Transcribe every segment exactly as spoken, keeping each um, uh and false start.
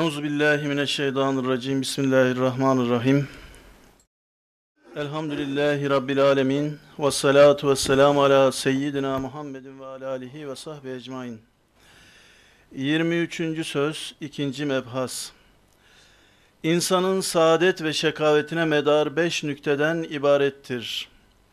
Euzubillahimineşşeytanirracim. Bismillahirrahmanirrahim. Elhamdülillahi Rabbil alemin. Ve salatu ve selamu ala seyyidina Muhammedin ve ala alihi ve sahbihi ecmain. yirmi üçüncü söz, ikinci mebhas. İnsanın saadet ve şekavetine medar beş nükteden ibarettir.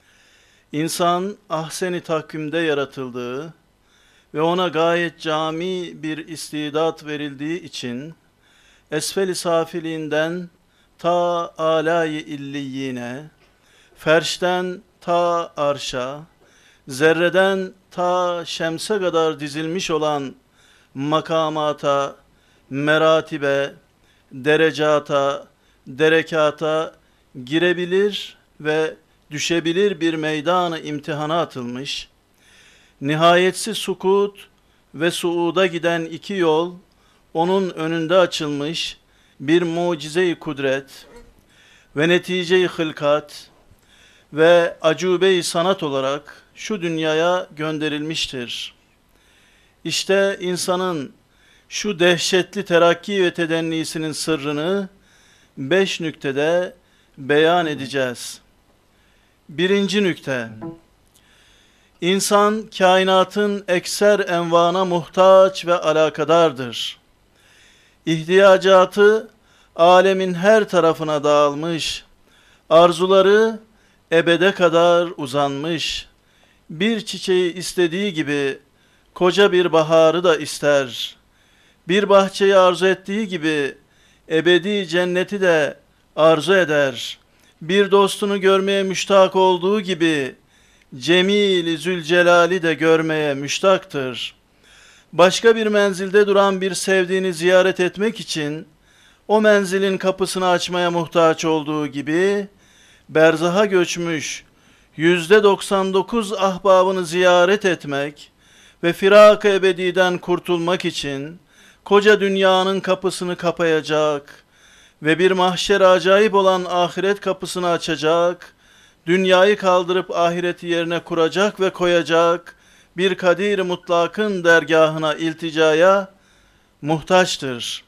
İnsan ahsen-i takvimde yaratıldığı ve ona gayet cami bir istidat verildiği için esfel-i safiliğinden ta âlâ-i illiyine, ferşten ta arşa, zerreden ta şemse kadar dizilmiş olan makamata, meratibe, derecata, derekata girebilir ve düşebilir bir meydan-ı imtihana atılmış, nihayetsiz sukut ve suuda giden iki yol onun önünde açılmış bir mucize-i kudret ve netice-i hılkat ve acube-i sanat olarak şu dünyaya gönderilmiştir. İşte insanın şu dehşetli terakki ve tedennisinin sırrını beş nüktede beyan edeceğiz. Birinci nükte, İnsan kainatın ekser envana muhtaç ve alakadardır. İhtiyacatı alemin her tarafına dağılmış, arzuları ebede kadar uzanmış. Bir çiçeği istediği gibi koca bir baharı da ister. Bir bahçeyi arzu ettiği gibi ebedi cenneti de arzu eder. Bir dostunu görmeye müştak olduğu gibi Cemil-i Zülcelal'i de görmeye müştaktır. Başka bir menzilde duran bir sevdiğini ziyaret etmek için o menzilin kapısını açmaya muhtaç olduğu gibi berzaha göçmüş yüzde doksan dokuz ahbabını ziyaret etmek ve firak-ı ebediden kurtulmak için koca dünyanın kapısını kapayacak ve bir mahşer acayip olan ahiret kapısını açacak, dünyayı kaldırıp ahireti yerine kuracak ve koyacak bir kadir-i mutlakın dergahına, ilticaya muhtaçtır.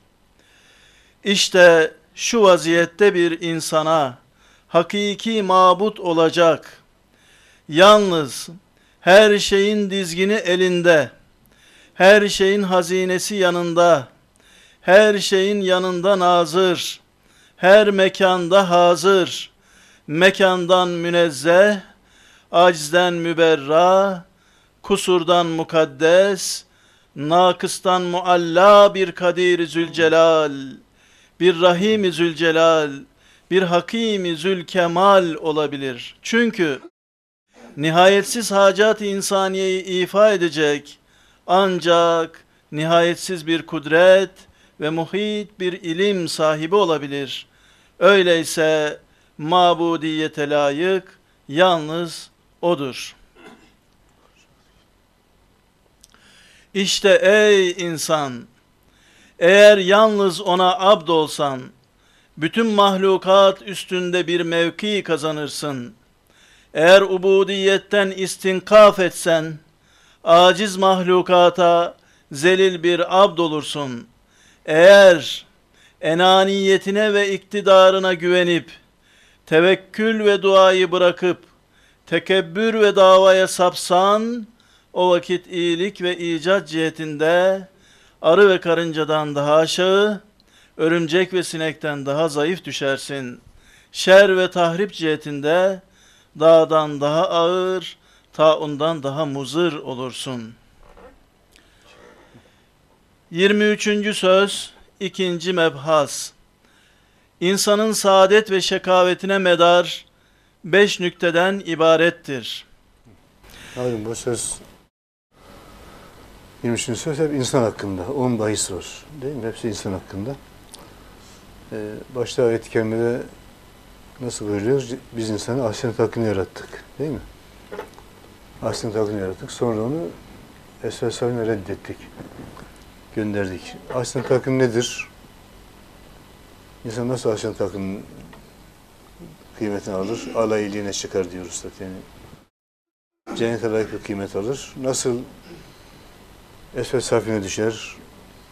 İşte şu vaziyette bir insana hakiki mabut olacak, yalnız her şeyin dizgini elinde, her şeyin hazinesi yanında, her şeyin yanında nazır, her mekanda hazır, mekandan münezzeh, acizden müberra, kusurdan mukaddes, nakıstan mualla bir kadir-i zülcelal, bir rahim-i zülcelal, bir hakim-i zülkemal olabilir. Çünkü nihayetsiz hacat-ı insaniyeyi ifa edecek ancak nihayetsiz bir kudret ve muhit bir ilim sahibi olabilir. Öyleyse mabudiyete layık yalnız O'dur. İşte ey insan, eğer yalnız O'na abd olsan, bütün mahlukat üstünde bir mevki kazanırsın. Eğer ubudiyetten istinkaf etsen, aciz mahlukata zelil bir abd olursun. Eğer enaniyetine ve iktidarına güvenip, tevekkül ve duayı bırakıp, tekebbür ve davaya sapsan, o vakit iyilik ve icat cihetinde arı ve karıncadan daha aşağı, örümcek ve sinekten daha zayıf düşersin. Şer ve tahrip cihetinde dağdan daha ağır, taundan daha muzır olursun. yirmi üçüncü söz, ikinci mebhas. İnsanın saadet ve şekavetine medar beş nükteden ibarettir. Abi bu söz yirmi üçüncü söz hep insan hakkında. On bahis var. Değil mi? Hepsi insan hakkında. Ee, başta ayet-i kerimede nasıl buyuruyor? Biz insanı ahsen-i takvim yarattık. Değil mi? Ahsen-i takvim yarattık. Sonra onu esfel safine reddettik. Gönderdik. Ahsen-i takvim nedir? İnsan nasıl ahsen-i takvim kıymetini alır? Alayiliğine çıkar diyoruz zaten. Yani cennete layık bir kıymet alır. Nasıl esfel safine düşer?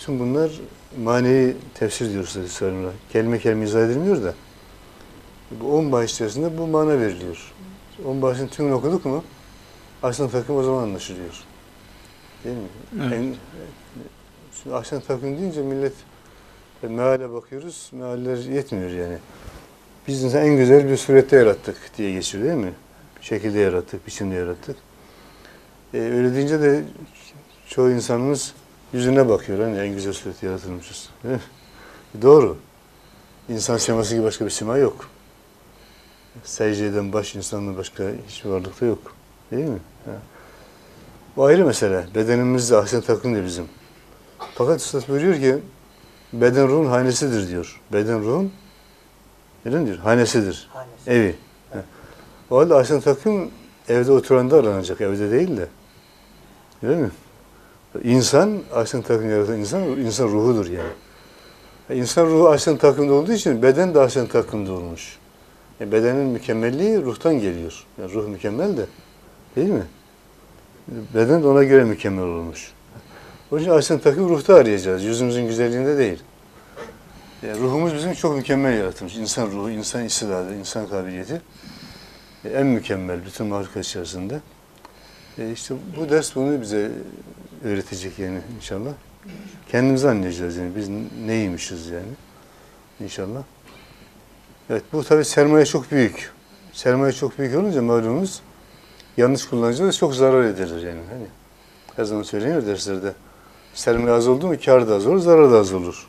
Bütün bunlar manevi tefsir diyoruz sonra. Kelime kelime izah edilmiyor da. Bu on bahis içerisinde bu mana veriliyor. On bahisin tümünü okuduk mu ahsen takvim o zaman anlaşılıyor. Değil mi? Evet. En, şimdi ahsen takvim deyince millet e, meale bakıyoruz. Mealler yetmiyor yani. Biz insan en güzel bir surette yarattık diye geçiyor değil mi? Şekilde yarattık, biçimde yarattık. E, öyle deyince de çoğu insanımız yüzüne bakıyor. Hani en güzel surette yaratılmışız. Değil mi? Doğru. İnsan siması gibi başka bir sima yok. Secde eden baş insandan başka hiçbir varlıkta yok. Değil mi? Ha. Bu ayrı mesele. Bedenimiz de ahsen takvim de bizim. Fakat Üstad buyuruyor ki beden ruhun hanesidir diyor. Beden ruhun neden diyor? Hanesidir. Hanesi. Evi. Ha. O halde ahsen takvim evde oturanda aranacak. Evde değil de. Değil mi? İnsan, ahsen takvim yaratan insan, insan ruhudur yani. İnsan ruhu ahsen takvimde olduğu için beden de ahsen takvimde olmuş. Yani bedenin mükemmelliği ruhtan geliyor. Yani ruh mükemmel de, değil mi? Beden de ona göre mükemmel olmuş. O yüzden ahsen takvim ruhta arayacağız. Yüzümüzün güzelliğinde değil. Yani ruhumuz bizim çok mükemmel yaratılmış. İnsan ruhu, insan istidadı, insan kabiliyeti en mükemmel bütün mahluklar içerisinde. E işte bu ders bunu bize öğretecek yani inşallah. Kendimizi anlayacağız yani. Biz neymişiz yani inşallah. Evet bu tabii sermaye çok büyük. Sermaye çok büyük olunca malumunuz yanlış kullanınca da çok zarar edilir yani. Hani her zaman söyleniyor derslerde. Sermaye az oldu mu kar da az olur, zarar da az olur.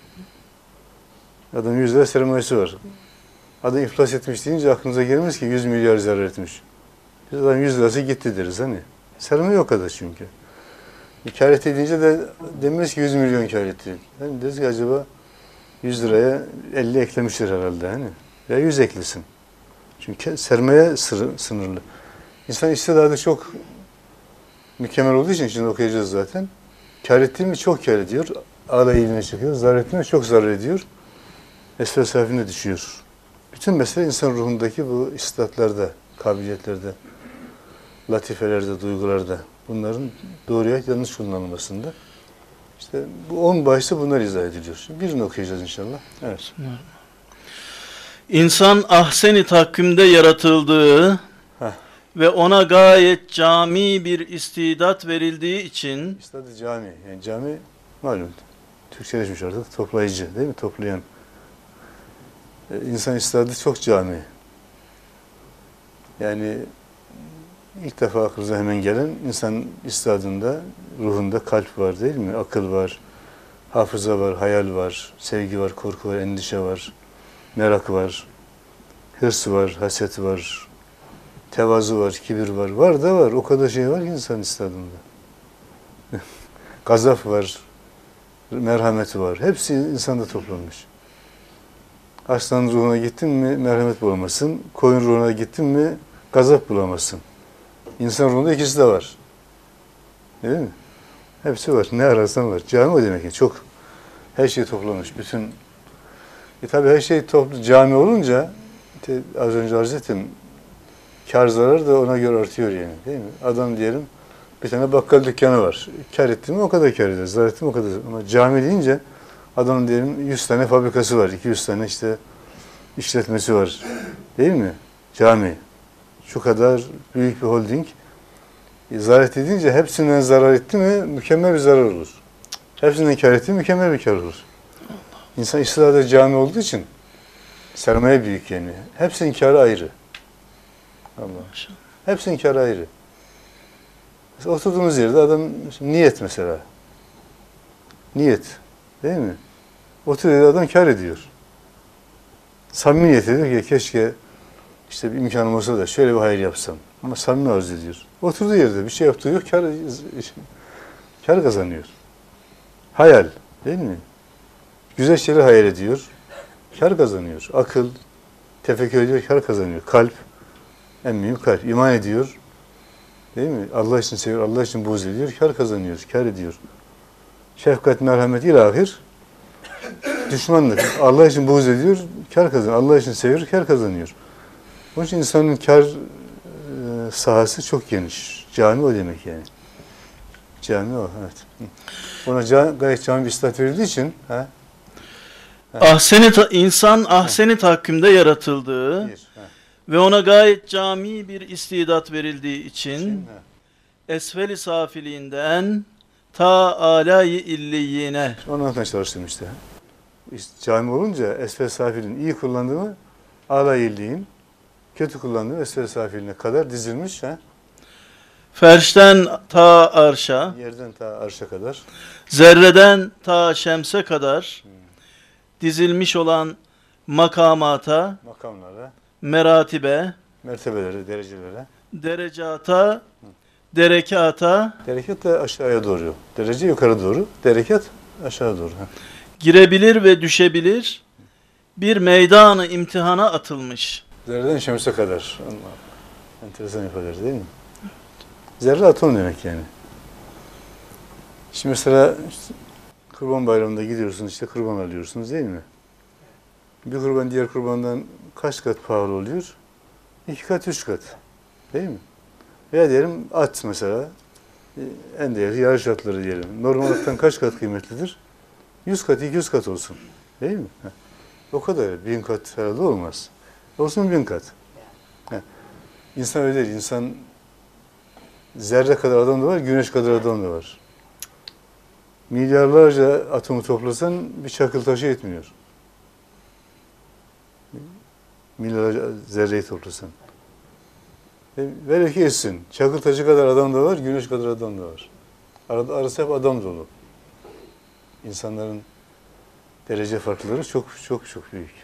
Adam yüz lira sermayesi var. Adam iflas etmiş deyince aklımıza gelmez ki yüz milyar zarar etmiş. Biz adam yüz lirası gitti deriz hani. Sermaye o kadar çünkü. Kar etti deyince de demez ki yüz milyon kar etti. Yani deriz ki acaba yüz liraya elli eklemiştir herhalde hani. Ya yüz eklesin. Çünkü sermaye sınırlı. İnsan istidadı çok mükemmel olduğu için şimdi okuyacağız zaten. Kar ettiği mi çok kar ediyor. Ağla iyiliğine çıkıyor. Zarar ettiği mi çok zarar ediyor. Esfer safine düşüyor. Bütün mesele insan ruhundaki bu istidatlarda, kabiliyetlerde, latifelerde, duygularda. Bunların doğruya yanlış kullanılmasında. İşte bu on başta bunlar izah ediliyor. Şimdi birini okuyacağız inşallah. Evet. İnsan ahseni takvimde yaratıldığı Heh. ve ona gayet cami bir istidat verildiği için İstidadı cami. Yani cami malum Türkçeleşmiş artık toplayıcı değil mi? Toplayan. Ee, insan istidadı çok cami. Yani ilk defa aklınıza hemen gelen insan istidadında, ruhunda kalp var değil mi? Akıl var, hafıza var, hayal var, sevgi var, korku var, endişe var, merak var, hırs var, haset var, tevazu var, kibir var. Var da var. O kadar şey var ki insan istidadında. Gazap var, merhameti var. Hepsi insanda toplanmış. Aslanın ruhuna gittin mi merhamet bulamazsın. Koyun ruhuna gittin mi gazap bulamazsın. İnsan ruhunda ikisi de var. Değil mi? Hepsi var. Ne ararsan var. Cami o demek ki. Çok her şey toplamış. Bütün e tabi her şey toplu cami olunca işte az önce arz ettim kar zarar da ona göre artıyor yani. Değil mi? Adam diyelim bir tane bakkal dükkanı var. Kar etti mi o kadar kar eder. Zarar etti mi o kadar. Ama cami deyince adamın diyelim yüz tane fabrikası var. iki yüz tane işte işletmesi var. Değil mi? Cami. Şu kadar büyük bir holding. E, zarar etti deyince hepsinden zarar etti mi mükemmel bir zarar olur. Hepsinden kar etti mi mükemmel bir kar olur. İnsan istidada cami olduğu için sermaye büyük yani. Hepsinin kârı ayrı. Allah. Hepsinin kârı ayrı. Mesela oturduğumuz yerde adam niyet mesela. Niyet. Değil mi? Oturuyor adam kâr ediyor. Samimiyet ediyor ki keşke işte bir imkanım olsa da şöyle bir hayır yapsam. Ama samimi arzu ediyor. Oturduğu yerde bir şey yaptığı yok, kâr, kâr kazanıyor. Hayal. Değil mi? Güzel şeyler hayal ediyor. Kâr kazanıyor. Akıl, tefekkür ediyor, kâr kazanıyor. Kalp, en mühim kalp. İman ediyor. Değil mi? Allah için seviyor, Allah için buğz ediyor, kâr kazanıyor, kâr ediyor. Şefkat, merhamet, ilahir. Düşmanlık. Allah için buğz ediyor, kâr kazanıyor. Allah için seviyor, kâr kazanıyor. Onun için insanın kâr e, sahası çok geniş. Cami o demek yani. Cami o, evet. Ona can, gayet cami bir istat verildiği için ha, Ahseni ta- insan ahseni takvimde yaratıldığı bir, ha, ve ona gayet cami bir istidat verildiği için için, ha. esfel-i safiliğinden ta alâ-i illiyine. Onu anlatmaya çalıştım işte. İşte cami olunca esfel safilin iyi kullandığını âlâ illiğin, kötü kullandığını esfel safiline kadar dizilmiş. Ha? Ferşten ta arşa, Yerden ta arşa kadar. zerreden ta şemse kadar dizilmiş olan makamata, Makamlara, meratibe, mertebelere, derecelere. derecata, derekata Derekat da aşağıya doğru. Derece yukarı doğru. Derekat aşağı doğru. Ha. girebilir ve düşebilir bir meydanı imtihana atılmış. Zerreden şemse kadar. Allah. Enteresan ifadeler değil mi? Zerre atom demek yani. Şimdi mesela işte Kurban Bayramı'nda gidiyorsunuz işte kurban alıyorsunuz değil mi? Bir kurban diğer kurbandan kaç kat pahalı oluyor? İki kat, üç kat. Değil mi? Veya diyelim at mesela. En değerli yarış atları diyelim. Normal attan kaç kat kıymetlidir? Yüz kat, iki yüz kat olsun. Değil mi? Heh. O kadar. Bin kat herhalde olmaz. Olsun bin kat. Heh. İnsan öyle değil. İnsan zerre kadar adam da var, güneş kadar adam da var. Milyarlarca atomu toplasan bir çakıl taşı etmiyor. Milyarlarca zerreyi toplasan. E, velev ki etsin. Çakıl taşı kadar adam da var, güneş kadar adam da var. Arada, arası hep adam dolu. İnsanların derece farkları çok çok çok büyük.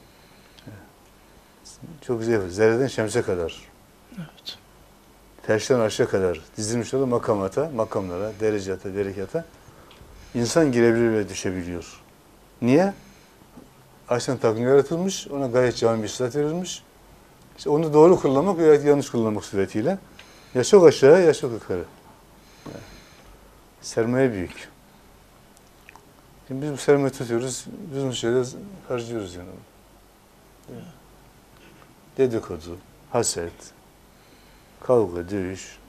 Çok güzel. Zerreden şemse kadar. Evet. Ferşten arşa kadar dizilmiş olan makamata, makamlara, derecata, derekata insan girebilir ve düşebiliyor. Niye? Ahsen takvim yaratılmış, ona gayet cami bir sıfat verilmiş. İşte onu doğru kullanmak veya yanlış kullanmak suretiyle ya çok aşağı ya çok yukarı. Yani sermaye büyük. Şimdi biz bu sermaye tutuyoruz, biz bu şeyde harcıyoruz yani. Dedikodu, haset, kavga, dövüş.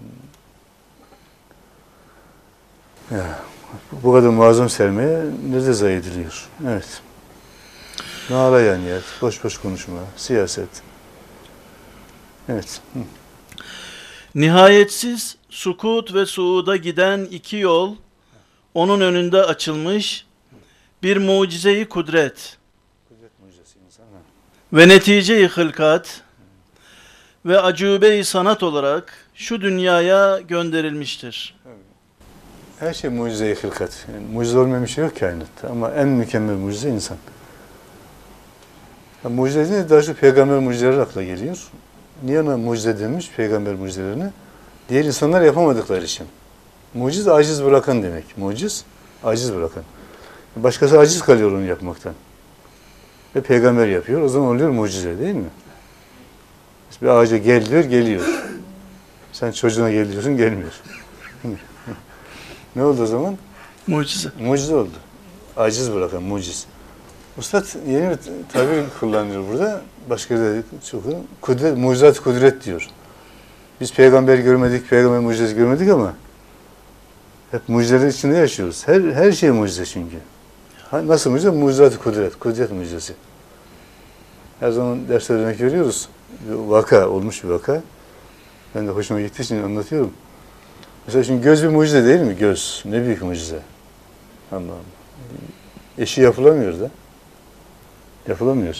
Ya, bu kadar muazzam sermaye nerede zayi ediliyor? Evet. Nağlayan yer, boş boş konuşma, siyaset. Evet. Hı. Nihayetsiz sukut ve suuda giden iki yol onun önünde açılmış bir mucize-i kudret Kudret mucizesi insan. Ha. ve netice-i hılkat ve acube-i sanat olarak şu dünyaya gönderilmiştir. Her şey mucize-i hılkat. Yani mucize olmayan bir şey yok kainatta. Ama en mükemmel mucize insan. Yani mucize deyince daha çok peygamber mucizeleri akla geliyor. Niye ona mucize demiş peygamber mucizelerine? Diğer insanlar yapamadıkları için. Muciz aciz bırakan demek. Muciz aciz bırakan. Başkası aciz kalıyor onu yapmaktan. Ve peygamber yapıyor. O zaman oluyor mucize değil mi? Bir ağaca gel diyor, geliyor. Sen çocuğuna gel diyorsun, gelmiyor. Ne oldu o zaman? Mucize. Mucize oldu. Aciz bırakan, muciz. Üstad yeni bir tabir kullanıyor burada. Başka da çok kudret, mucizat kudret diyor. Biz peygamber görmedik, peygamber mucizesi görmedik ama hep mucizeler içinde yaşıyoruz. Her her şey mucize çünkü. Nasıl mucize? Mucizat kudret, kudret mucizesi. Her zaman derslerde örnek veriyoruz. Bir vaka, olmuş bir vaka. Ben de hoşuma gittiği için anlatıyorum. Mesela şimdi göz bir mucize değil mi? Göz. Ne büyük mucize. Allah'ım. Eşi yapılamıyor da. Yapılamıyor.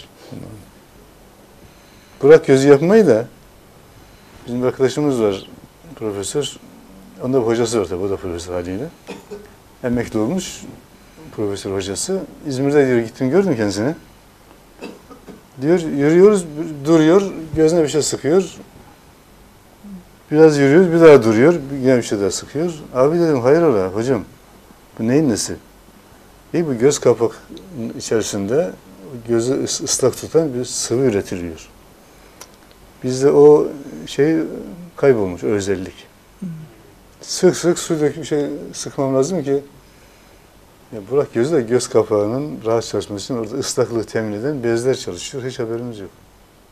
Bırak gözü yapmayı da bizim bir arkadaşımız var, profesör. Onda bir hocası var tabii, o da profesör haliyle. Emekli olmuş profesör hocası. İzmir'de diyor, gittim gördüm kendisini. Diyor, yürüyoruz, duruyor, gözüne bir şey sıkıyor. Biraz yürüyor, bir daha duruyor, yine bir şey daha sıkıyor. Abi dedim, hayrola hocam, bu neyin nesi? İyi, bu göz kapak içerisinde gözü ıslak tutan bir sıvı üretiliyor. Bizde o şey kaybolmuş, o özellik. Sık sık su döküp şey sıkmam lazım ki ya bırak gözü de göz kapağının rahat çalışması için orada ıslaklığı temin eden bezler çalışıyor. Hiç haberimiz yok.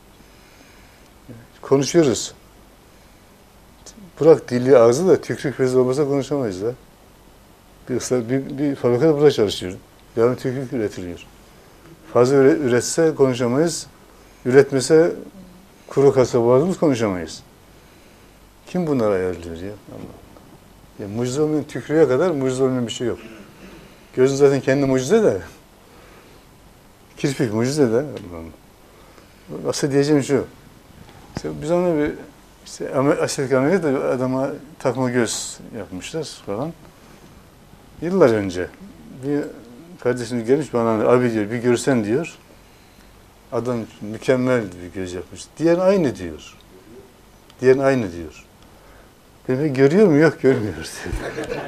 Konuşuyoruz. Bırak dili ağzı da tükrük bezi olmasa konuşamayız da. Bir, ıslah, bir, bir fabrikada burada çalışıyor. Devam tükürük üretiliyor. Fazla üretse konuşamayız. Üretmese kuru kasa boğazımız konuşamayız. Kim bunları ayarlıyor ya? Allah. Ya mucize olmayan tükürüğe kadar mucize olmayan bir şey yok. Gözün zaten kendi mucize de. Kirpik mucize de. Asıl diyeceğim şu. İşte biz ona bir işte estetik ameliyat da adama takma göz yapmışlar falan. Yıllar önce bir kardeşimiz gelmiş bana, abi diyor bir görsen diyor. Adam mükemmel bir göz yapmış. Diğer aynı diyor. Diğer aynı diyor. Dedim görüyor mu? Yok görmüyor dedi.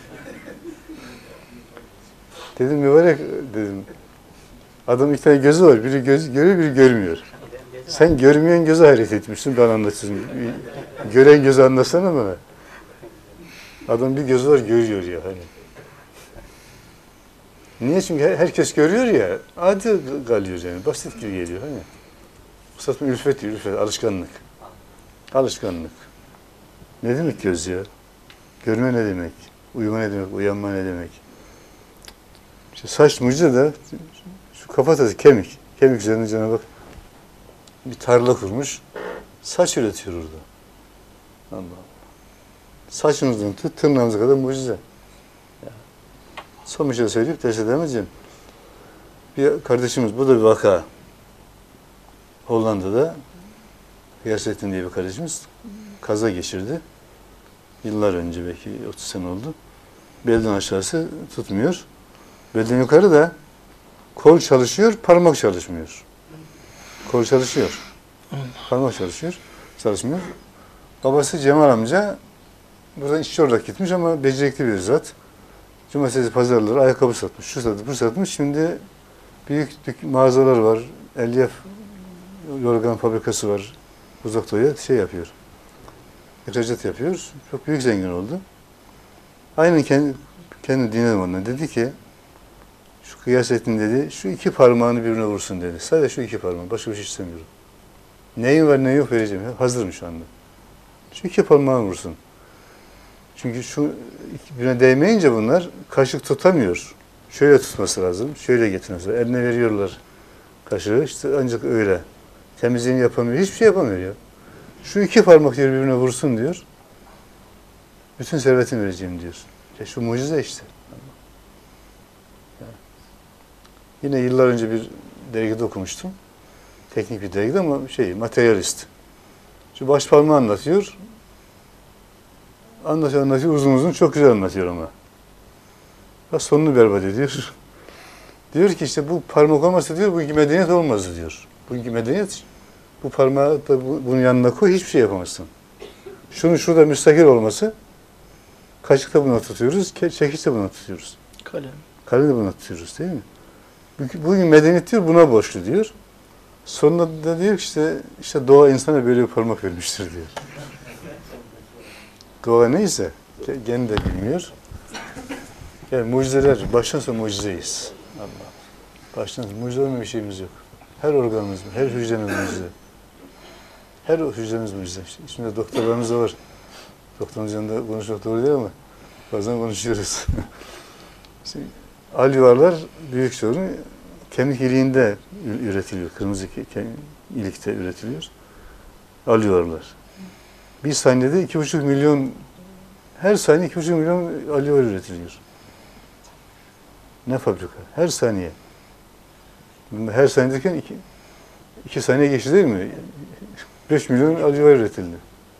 Dedim mübarek dedim. Adam iki tane gözü var. Biri göz görüyor, biri görmüyor. Sen görmeyen gözü hayret etmişsin, ben anlatıyorum. Gören gözü anlasana bana. Adam bir gözü var, görüyor ya hani. Niye? Çünkü herkes görüyor ya, adi kalıyor yani, basit gibi geliyor hani. Kısaltma ülfet, ülfet, alışkanlık. Alışkanlık. Ne demek göz ya? Görme ne demek? Uyuma ne demek? Uyanma ne demek? İşte saç mucize de şu kafatası kemik. Kemik üzerine Cenab-ı Hak bir tarla kurmuş. Saç üretiyor orada. Allah Allah. Saçınızdan tut tırnağınıza kadar mucize. Son bir şey söyleyip ders edemeyeceğim. Bir kardeşimiz, bu da bir vaka. Hollanda'da Gıyassettin diye bir kardeşimiz kaza geçirdi. Yıllar önce, belki otuz sene oldu. Belden aşağısı tutmuyor. Belden yukarı da kol çalışıyor, parmak çalışmıyor. Kol çalışıyor. Parmak çalışıyor, çalışmıyor. Babası Cemal amca buradan işçi olarak gitmiş ama becerikli bir zat. Cumartesi pazarları ayakkabı satmış, şu satmış, bu satmış. Şimdi büyük mağazalar var, elyaf yorgan fabrikası var. Uzak Doğu'ya şey yapıyor. İhracat yapıyor. Çok büyük zengin oldu. Aynen kendi, kendi dinledim ondan. Dedi ki, şu Gıyasettin dedi, şu iki parmağını birbirine vursun dedi. Sadece şu iki parmağı, başka bir şey istemiyorum. Neyin var, neyin yok vereceğim. Hazırım şu anda. Şu iki parmağını vursun. Çünkü şu birbirine değmeyince bunlar kaşık tutamıyor. Şöyle tutması lazım, şöyle getirmesi lazım. Eline veriyorlar kaşığı, işte ancak öyle. Temizliğini yapamıyor, hiçbir şey yapamıyor ya. Şu iki parmak diyor birbirine vursun diyor. Bütün servetini vereceğim diyor. Ya şu mucize işte. Yani. Yine yıllar önce bir dergide okumuştum. Teknik bir dergide ama şey, materyalist. Şu baş parmağı anlatıyor. Anlatıyor, anlatıyor, uzun uzun çok güzel anlatıyor ama. Ya sonunu berbat ediyor. Diyor ki işte bu parmak olmazsa diyor, bugünkü medeniyet olmazdı diyor. Bugünkü medeniyet, bu parmağı da bunun yanına koy, hiçbir şey yapamazsın. Şunun şurada müstakil olması, kaşıkta buna tutuyoruz, çekiçte buna tutuyoruz. Kalem. Kalem de buna tutuyoruz değil mi? Bugün medeniyet diyor, buna borçlu diyor. Sonunda da diyor ki işte, işte doğa insana böyle bir parmak vermiştir diyor. Doğa neyse, kendi de bilmiyor. Yani mucizeler, baştan sona mucizeyiz. Allah. Baştan sona mucize olmayan bir şeyimiz yok. Her organımız, her hücremiz mucize. Her hücremiz mucize. Şimdi doktorlarımız da var. Doktorumuz yanında konuşmak doğru değil ama bazen konuşuyoruz. Şimdi, alveolar büyük sorun. Kemik iliğinde üretiliyor. Kırmızı ilikte üretiliyor. Alveolar. Bir saniyede iki buçuk milyon, her saniye iki buçuk milyon alveol üretiliyor. Ne fabrika? Her saniye. Her saniye derken iki, iki saniye geçti değil mi? Beş milyon alveol üretildi.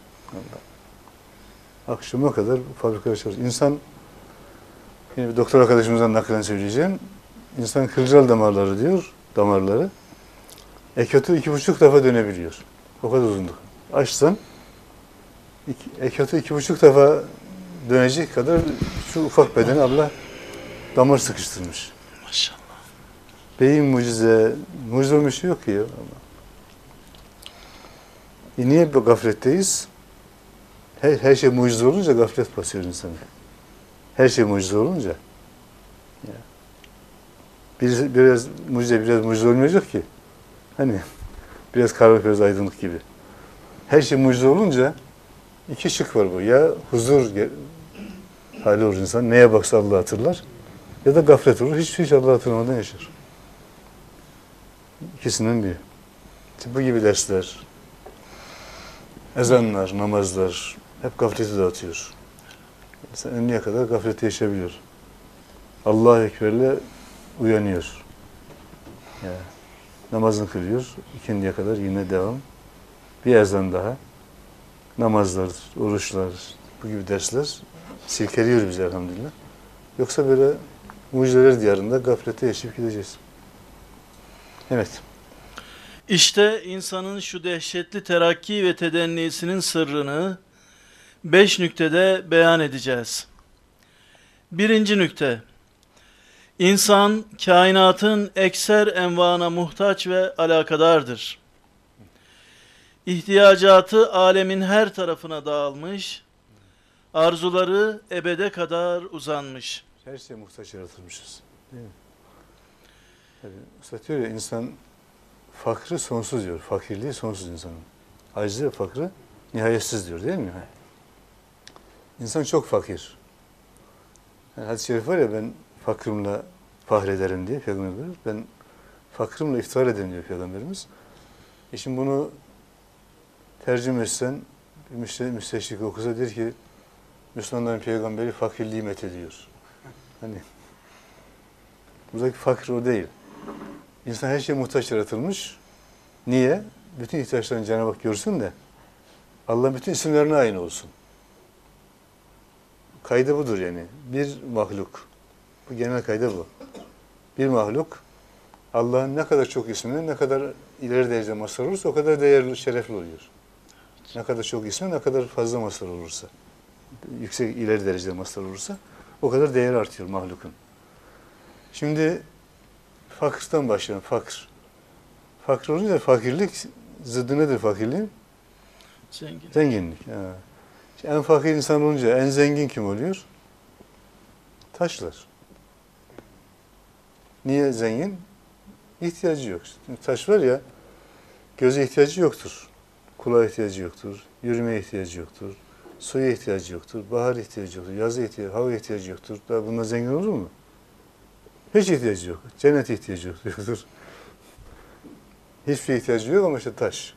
Allah. Akşama kadar fabrikalar çalışıyor. İnsan, yine bir doktor arkadaşımızdan naklen söyleyeceğim. İnsan kılcal damarları diyor, damarları. Ekotu iki buçuk defa dönebiliyor. O kadar uzunluk. Açsan, ekotu iki buçuk defa dönecek kadar şu ufak bedeni Allah damar sıkıştırmış. Maşallah. Beyin mucize, mucize olmuş şey yok ki ya. E niye bu gafletteyiz? Her, her şey mucize olunca gaflet basıyor insana. Her şey mucize olunca. Ya. Bir, biraz mucize, biraz mucize olmayacak ki. Hani biraz karanlık, biraz aydınlık gibi. Her şey mucize olunca iki şık var bu. Ya huzur hali olur insan. Neye baksa Allah'ı hatırlar. Ya da gaflet olur. Hiç hiç Allah'ı hatırlamadan yaşar. İkisinden biri. İşte bu gibi dersler, ezanlar, namazlar hep gafleti dağıtıyor. İnsan önüne kadar gafleti yaşayabiliyor. Allahu Ekber'le uyanıyor. Yani namazını kılıyor. İkindiye kadar yine devam. Bir ezan daha. Namazlar, oruçlar, bu gibi dersler silkeliyor bizi elhamdülillah. Yoksa böyle mucizeler diyarında gaflete yaşayıp gideceğiz. Evet. İşte insanın şu dehşetli terakki ve tedennisinin sırrını beş nüktede beyan edeceğiz. Birinci nükte. İnsan kainatın ekser envana muhtaç ve alakadardır. İhtiyacatı alemin her tarafına dağılmış, arzuları ebede kadar uzanmış. Her şeye muhtaç yaratılmışız. Değil mi? Yani, satıyor ya insan fakrı sonsuz diyor. Fakirliği sonsuz insanın. Acizi ve fakrı nihayetsiz diyor değil mi? İnsan çok fakir. Yani hadis-i şerif var ya ben fakrımla fahrederim diye Peygamberimiz. Ben fakrımla iftihar ederim diyor Peygamberimiz. E şimdi bunu tercüme etsen bir müsteşrik okusa der ki Müslümanların peygamberi fakirliği methediyor. Hani buradaki fakir o değil. İnsan her şeye muhtaç yaratılmış. Niye? Bütün ihtiyaçlarını Cenab-ı Hak görsün de Allah'ın bütün isimlerine aynı olsun. Kaydı budur yani. Bir mahluk. Bu genel kaydı bu. Bir mahluk Allah'ın ne kadar çok ismine ne kadar ileri derecede mazhar olursa o kadar değerli, şerefli oluyor. Ne kadar çok ismi ne kadar fazla mazhar olursa, yüksek ileri derecede mazhar olursa o kadar değeri artıyor mahlukun. Şimdi fakirden başlayalım. Fakir. Fakir olunca fakirlik zıddı nedir fakirliğin? Zengin. Zenginlik. Ha. İşte en fakir insan olunca en zengin kim oluyor? Taşlar. Niye zengin? İhtiyacı yok. Şimdi taş var ya, göze ihtiyacı yoktur. Kulağa ihtiyacı yoktur. Yürümeye ihtiyacı yoktur. Suya ihtiyacı yoktur. Bahar ihtiyacı yoktur. Yaza ihtiyacı, hava ihtiyacı yoktur. Daha bundan zengin olur mu? Hiç ihtiyacı yok. Cennete ihtiyacı yoktur. Hiçbir ihtiyacı yok ama işte taş.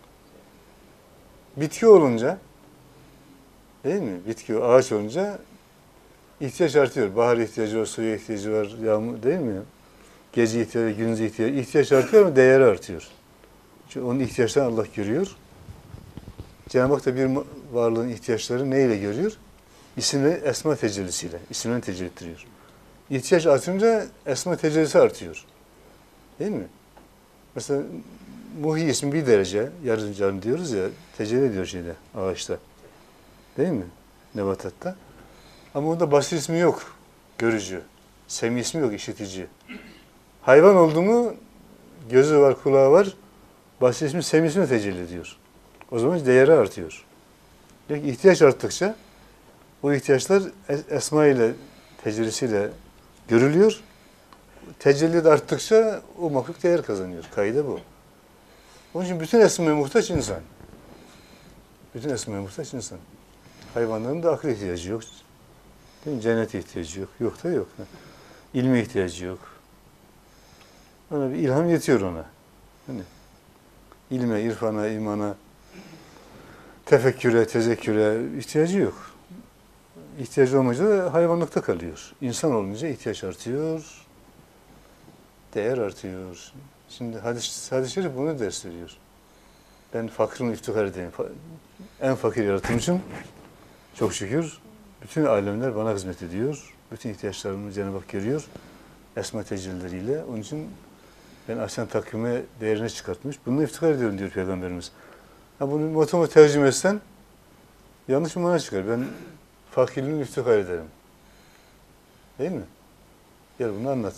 Bitki olunca, değil mi? Bitki, ağaç olunca ihtiyaç artıyor. Bahar ihtiyacı var, suya ihtiyacı var, yağmur değil mi? Gece ihtiyacı, gündüz ihtiyacı. İhtiyaç artıyor ama değeri artıyor. Çünkü onun ihtiyaçlarını Allah görüyor. Cenab-ı Hak da bir varlığın ihtiyaçları neyle görüyor? İsimle, esma tecellisiyle. İsimlerini tecelli ettiriyor. İhtiyaç artınca esma tecellisi artıyor. Değil mi? Mesela muhi ismi bir derece, yarım canlı diyoruz ya, tecelli ediyor şeyde, ağaçta. Değil mi? Nebatatta. Ama onda basir ismi yok, görücü. Semi ismi yok, işitici. Hayvan oldu mu, gözü var, kulağı var, basir ismi, semi ismi tecelli ediyor. O zaman değeri artıyor. Yani ihtiyaç arttıkça, o ihtiyaçlar esma ile, tecellisiyle görülüyor. Tecelli de arttıkça o mahluk değer kazanıyor. Kaide bu. Onun için bütün esmaya muhtaç insan. Bütün esmaya muhtaç insan. Hayvanların da akıl ihtiyacı yok. Değil mi? Cennete ihtiyacı yok. Yok da yok. İlme ihtiyacı yok. Ona bir ilham yetiyor ona. Hani ilme, irfana, imana, tefekküre, tezekküre ihtiyacı yok. İhtiyacı olmayınca da hayvanlıkta kalıyor. İnsan olunca ihtiyaç artıyor, değer artıyor. Şimdi hadis, hadis-i şerif bunu ders veriyor. Ben fakrın iftihar edeyim. En fakir yaratılmışım. Çok şükür. Bütün alemler bana hizmet ediyor. Bütün ihtiyaçlarımı Cenab-ı Hak görüyor. Esma tecellileriyle. Onun için ben ahsen takvime değerini çıkartmış. Bunu iftihar ediyorum diyor Peygamberimiz. Ha bunu motomu tercüme etsen yanlış bir mana çıkar. Ben fakirliğini iftihar ederim. Değil mi? Gel bunu anlat.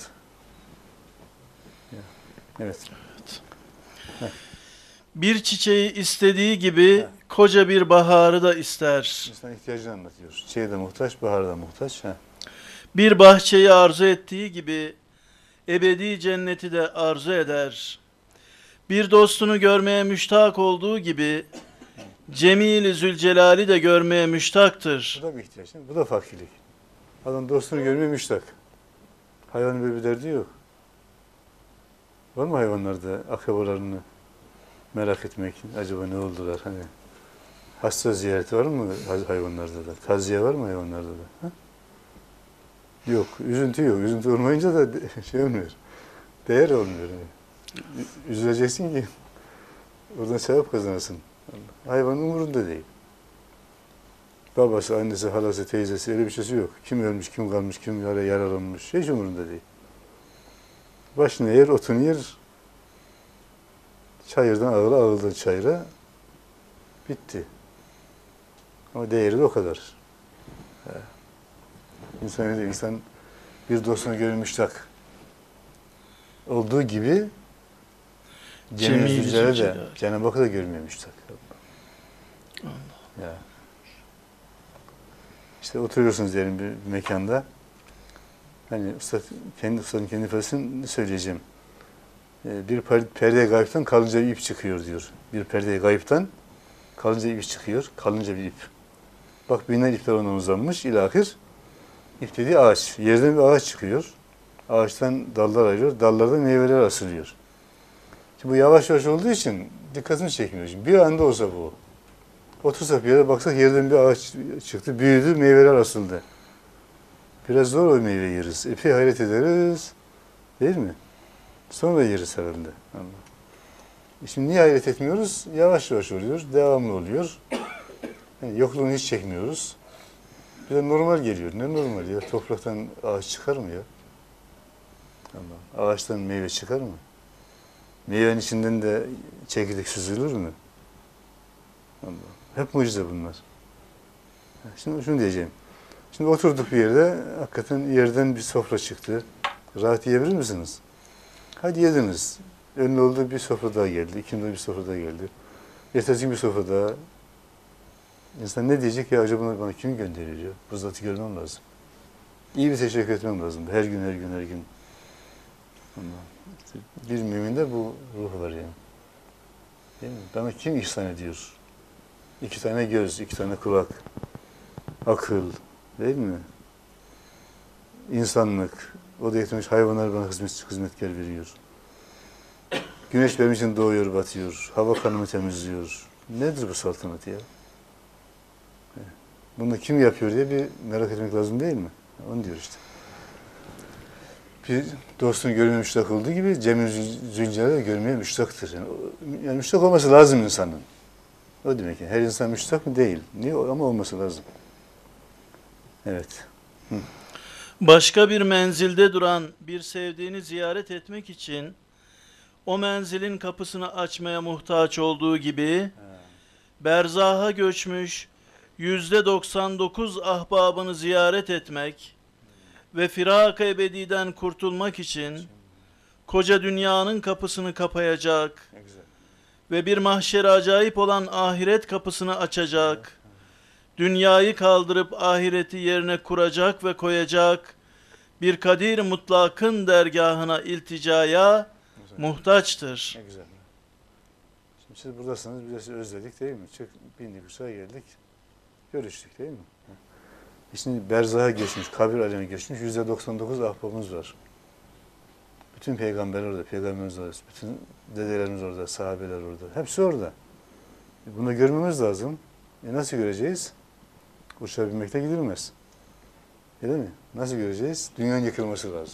Evet. Evet. Bir çiçeği istediği gibi ha. koca bir baharı da ister. İnsan ihtiyacını anlatıyor. Çiçeğe de muhtaç, bahara da muhtaç. Ha. Bir bahçeyi arzu ettiği gibi ebedi cenneti de arzu eder. Bir dostunu görmeye müştak olduğu gibi Cemil-i Zülcelal'i de görmeye müştaktır. Bu da bir ihtiyaç değil mi? Bu da fakirlik. Adam dostunu görmeye müştak. Hayvanın böyle bir derdi yok. Var mı hayvanlarda akrabalarını merak etmek, acaba ne oldular? Hani hasta ziyareti var mı hayvanlarda da? Taziye var mı hayvanlarda da? Ha? Yok, üzüntü yok. Üzüntü olmayınca da şey olmuyor. Değer olmuyor. Yani. Üzüleceksin ki oradan sevap kazanırsın. Hayvanın umurunda değil. Babası, annesi, halası, teyzesi öyle bir şeysi yok. Kim ölmüş, kim kalmış, kim yara yaralanmış. Hiç umurunda değil. Başını yer, otunu yer. Çayırdan ağıla, ağıldan çayıra. Bitti. Ama değeri de o kadar. İnsan öyle, insan bir dostuna göre müştak olduğu gibi Cemil Zülcelal'e de Cenab-ı Hakk'a da görmüyor müştak. Ya. İşte oturuyorsunuz diyelim bir mekanda. Hani usta, kendi ustanın kendi ifadesini söyleyeceğim. Bir perde gayipten kalınca bir ip çıkıyor diyor. Bir perde gayipten kalınca bir ip çıkıyor. Kalınca bir ip. Bak binler ipler ondan uzanmış. İlahir ip dediği ağaç. Yerden bir ağaç çıkıyor. Ağaçtan dallar ayrılıyor. Dallardan meyveler asılıyor. Şimdi bu yavaş yavaş olduğu için dikkatini çekmiyor. Şimdi bir anda olsa bu. Otursak bir yere baksak yerden bir ağaç çıktı. Büyüdü. Meyveler asıldı. Biraz zor o meyve yeriz. Epey hayret ederiz. Değil mi? Sonra yeriz herhalde. Şimdi niye hayret etmiyoruz? Yavaş yavaş oluyor. Devamlı oluyor. Yani yokluğunu hiç çekmiyoruz. Bir de normal geliyor. Ne normal ya? Topraktan ağaç çıkar mı ya? Allah. Ağaçtan meyve çıkar mı? Meyvenin içinden de çekirdek süzülür mü? Allah. Hep mucize bunlar. Şimdi şunu diyeceğim. Şimdi oturduk bir yerde, hakikaten yerden bir sofra çıktı. Rahat yiyebilir misiniz? Hadi yediniz. Önüne oldu bir sofra daha geldi. İkindi bir sofra daha geldi. Ertesi gün bir sofra daha. İnsan ne diyecek ya, acaba bunlar bana kim gönderiyor? Bu zatı görmem lazım. İyi bir teşekkür etmem lazım. Her gün, her gün, her gün. Bir müminde bu ruh var yani. Değil mi? Bana kim ihsan ediyor? İki tane göz, iki tane kulak, akıl, değil mi? İnsanlık, o da yetmiş hayvanlar bana hizmet, hizmetkar veriyor. Güneş benim için doğuyor, batıyor. Hava kanımı temizliyor. Nedir bu saltanat ya? Bunu kim yapıyor diye bir merak etmek lazım değil mi? Onu diyor işte. Bir dostunu görmeye müştak olduğu gibi Cemil Zülcelal'e de görmeye müştaktır. Yani, yani müştak olması lazım insanın. O demek ki. Her insan müştak mı? Değil. Niye? Ama olması lazım. Evet. Hı. Başka bir menzilde duran bir sevdiğini ziyaret etmek için o menzilin kapısını açmaya muhtaç olduğu gibi berzaha göçmüş yüzde doksan dokuz ahbabını ziyaret etmek ve firak-ı ebediden kurtulmak için koca dünyanın kapısını kapayacak ve bir mahşer acayip olan ahiret kapısını açacak, dünyayı kaldırıp ahireti yerine kuracak ve koyacak bir kadir mutlakın dergahına ilticaya muhtaçtır. Ne güzel. Şimdi siz buradasınız, biz de sizi özledik değil mi? Çık, bindik uçağa geldik, görüştük değil mi? Şimdi berzaha geçmiş, kabir alemine geçmiş yüzde doksan dokuz ahbabımız var. Bütün peygamberler orada, peygamberimiz orada, bütün dedelerimiz orada, sahabeler orada. Hepsi orada. Bunu görmemiz lazım. E nasıl göreceğiz? Uçağa binmekte gidilmez. Değil mi? Nasıl göreceğiz? Dünyanın yıkılması lazım.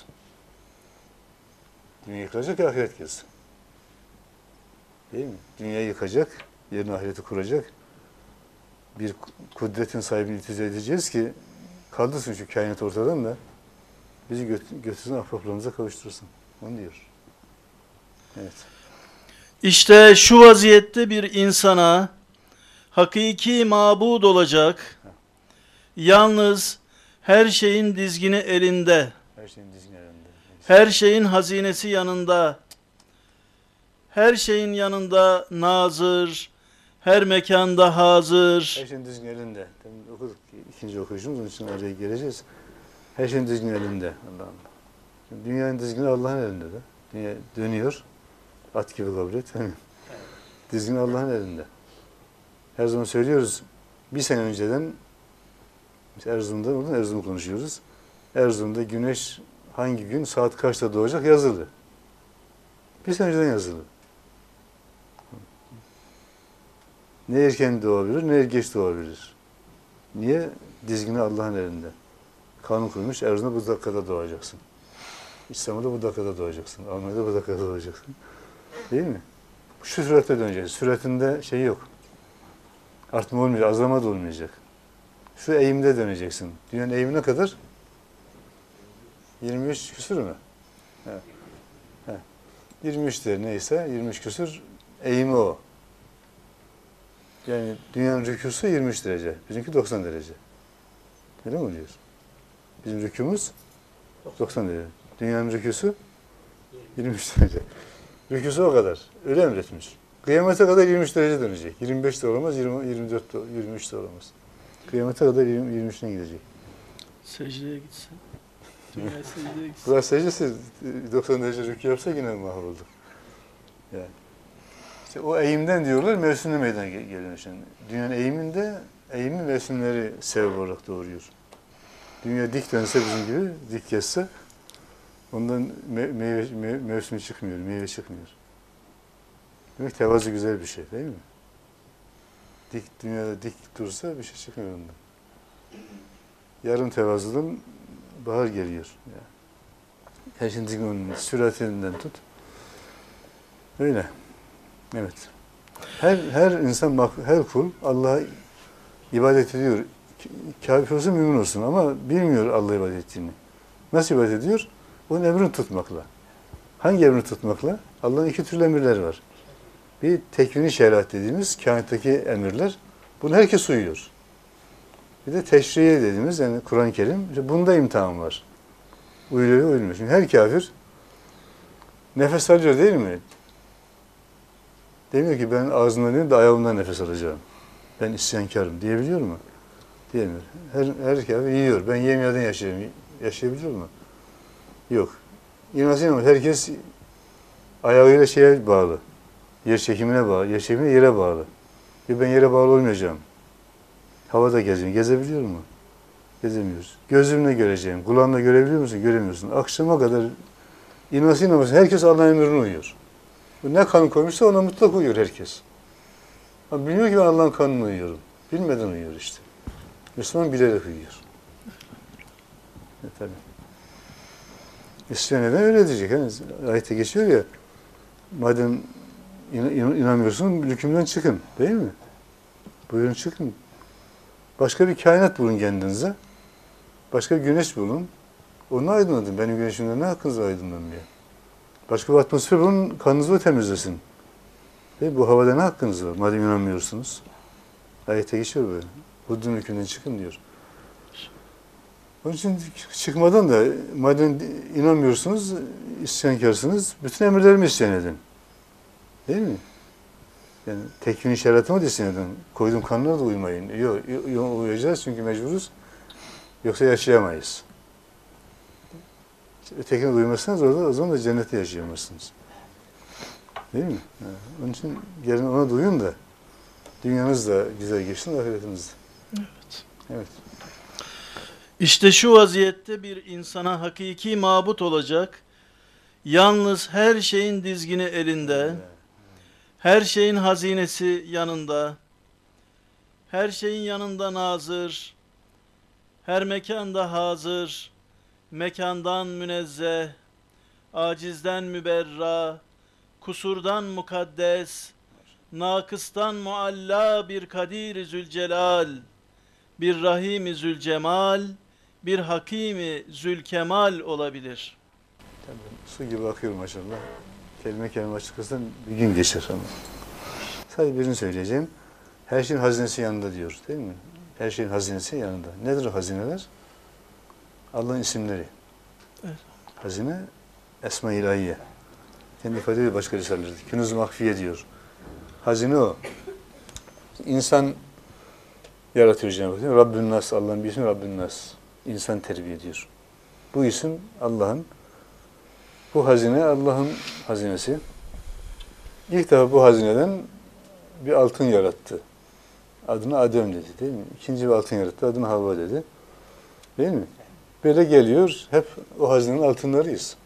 Dünya yıkılacak ki ahiret gelsin. Değil mi? Dünyayı yıkacak, yerine ahireti kuracak. Bir kudretin sahibini iltica edeceğiz ki kaldırsın şu kainat ortadan da bizi göt götürsün, ahbaplarımıza kavuştursun. Onu diyor. Evet. İşte şu vaziyette bir insana hakiki mabud olacak, yalnız her şeyin dizgini elinde, Her şeyin dizgini elinde. her şeyin hazinesi yanında, her şeyin yanında nazır, her mekanda hazır. Her şeyin dizgini elinde. Demin okuduk, ikinci okuyuşumuz, onun için oraya geleceğiz. Her şeyin dizgini elinde. Allah Allah. Şimdi dünyanın dizgini Allah'ın elinde de. Dünya dönüyor. At gibi kabul et. Dizgini Allah'ın elinde. Her zaman söylüyoruz. Bir sene önceden, Erzurum'da, oradan Erzurum'u konuşuyoruz. Erzurum'da güneş hangi gün, saat kaçta doğacak yazılı. Bir sene önceden yazılı. Ne erken doğabilir, ne geç doğabilir. Niye? Dizgini Allah'ın elinde. Kanun kurmuş, Erzurum'da bu dakikada doğacaksın. İstanbul'da bu dakikada doğacaksın. Almanya'da bu dakikada doğacaksın. Değil mi? Şu sürate döneceğiz. Süratinde şey yok. Artma olmayacak, azalma da olmayacak. Şu eğimde döneceksin. Dünyanın eğimi ne kadar? yirmi üç küsür mü? He. He. yirmi üç de neyse, yirmi üç küsür eğimi o. Yani dünyanın rükûsu yirmi üç derece. Bizimki doksan derece. Öyle mi oluyor? Bizim rükûmuz doksan derece. Dünyanın rükûsu yirmi üç derece. Rükûsu o kadar. Öyle emretmiş. Kıyamete kadar yirmi üç derece dönecek. yirmi beş de olamaz, yirmi, yirmi dört de, yirmi üç de olamaz. Kıyamete kadar yirmi, yirmi üç'üne gidecek. Secdeye gitsin. Dünya secdeye gitsin. Burası secdesi doksan derece rükû yapsa yine mahvolduk. Yani. İşte o eğimden diyorlar, mevsimli meydana geliyor şimdi. Dünyanın eğiminde, eğimi mevsimleri sebep olarak doğuruyor. Dünya dik dönse bizim gibi, dik geçse ondan me meyve, me mevsimi çıkmıyor, meyve çıkmıyor. Demek tevazu güzel bir şey değil mi? Dik, dünyada dik dursa bir şey çıkmıyor ondan. Yarım tevazudan bahar geliyor. Yani. Her şeyin dikinin süratinden tut. Öyle. Evet. Her her insan, her kul Allah'a ibadet ediyor. Kafir olsun, mümin olsun ama bilmiyor Allah'a ibadet ettiğini. Nasıl ibadet ediyor? Onun emrini tutmakla. Hangi emrini tutmakla? Allah'ın iki türlü emirleri var. Bir tekvini şeriat dediğimiz kainattaki emirler. Bunu herkes uyuyor. Bir de teşriye dediğimiz yani Kur'an-ı Kerim. İşte bunda imtihan var. Uyuluyor, uyulmuyor. Şimdi her kafir nefes alıyor değil mi? Demiyor ki ben ağzımdan değil de ayağımdan nefes alacağım. Ben isyankarım diyebiliyor mu? Diyemiyor. Her, her kafir yiyor. Ben yemeden yaşayayım. Yaşayabiliyor mu? Yok. İnansın ama herkes ayağıyla şeye bağlı. Yer çekimine bağlı. Yer çekimine yere bağlı. Ya ben yere bağlı olmayacağım. Havada gezeyim. Gezebiliyor mu? Gezemiyoruz. Gözümle göreceğim. Kulağımla görebiliyor musun? Göremiyorsun. Akşama kadar inansın ama herkes Allah'ın emrine uyuyor. Ne kanun koymuşsa ona mutlak uyuyor herkes. Ama bilmiyor ki ben Allah'ın kanunu uyuyorum. Bilmeden uyuyor işte. Müslüman bilerek uyuyor. E, tabii. İsyan eden öyle diyecek. Yani ayette geçiyor ya, madem in, in, inanmıyorsun, hükümden çıkın. Değil mi? Buyurun çıkın. Başka bir kainat bulun kendinize. Başka bir güneş bulun. Onu aydınlatın. Benim güneşimden ne hakkınız var aydınlanmaya? Başka bir atmosfer bulun, kanınızı temizlesin. Değil, bu havada ne hakkınız var madem inanmıyorsunuz? Ayete geçiyor böyle. Hudun hükmünden çıkın diyor. Onun için çıkmadan da madem inanmıyorsunuz, isyankarsınız, bütün emirlerimi isyan edin. Değil mi? Yani tekvini şeriatıma da isyan edin. Koyduğum kanunlara da uymayın. Yok, yok uyuyacağız çünkü mecburuz. Yoksa yaşayamayız. Ötekine uymazsanız orada o zaman da cennette yaşayamazsınız. Değil mi? Yani onun için gelin ona duyun da dünyanız da güzel geçsin, ahiretiniz de. Evet. Evet. İşte şu vaziyette bir insana hakiki mabut olacak, yalnız her şeyin dizgini elinde, her şeyin hazinesi yanında, her şeyin yanında nazır, her mekanda hazır, mekandan münezzeh, acizden müberra, kusurdan mukaddes, nakıstan mualla bir kadir-i zülcelal, bir rahim-i zülcemal, bir hakimi zülkemal olabilir. Tabii, su gibi akıyor maşallah. Kelime kelime açıklasam bir gün geçer ama. Sadece birini söyleyeceğim. Her şeyin hazinesi yanında diyor değil mi? Her şeyin hazinesi yanında. Nedir o hazineler? Allah'ın isimleri. Evet. Hazine, Esma-i İlahiye. Kendi ifade ediyor başka risalelerde. Künuz-u Mahfiye diyor. Hazine o. İnsan yaratıyor Cenab-ı Hak. Rabbün Nas, Allah'ın bir ismi Rabbün Nas. İnsan terbiye ediyor. Bu isim Allah'ın. Bu hazine Allah'ın hazinesi. İlk defa bu hazineden bir altın yarattı. Adına Adem dedi değil mi? İkinci bir altın yarattı. Adına Havva dedi. Değil mi? böyle geliyor. Hep o hazinenin altınlarıyız.